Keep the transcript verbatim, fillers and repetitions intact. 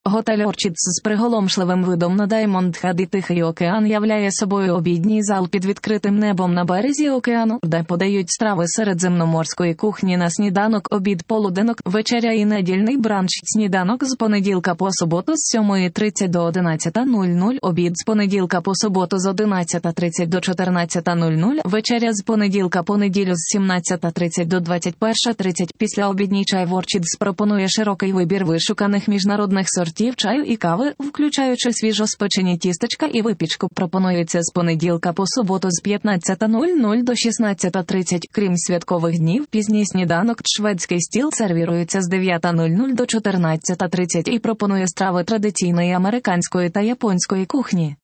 Готель Орчідс з приголомшливим видом на Даймонд-Хед і Тихий океан являє собою обідній зал під відкритим небом на березі океану, де подають страви середземноморської кухні на сніданок, обід, полуденок, вечеря і недільний бранч. Сніданок з понеділка по суботу з сьомої тридцять до одинадцятої нуль нуль, обід з понеділка по суботу з одинадцятої тридцять до чотирнадцятої нуль нуль, вечеря з понеділка по неділю з сімнадцятої тридцять до двадцять першої тридцять. Післяобідній чай в Орчідс пропонує широкий вибір вишуканих міжнародних сортів чаю і кави, включаючи свіжоспечені тістечка і випічку. Пропонується з понеділка по суботу з п'ятнадцятої нуль нуль до шістнадцятої тридцять. Крім святкових днів, пізній сніданок шведський стіл сервірується з дев'ятої нуль нуль до чотирнадцятої тридцять і пропонує страви традиційної американської та японської кухні.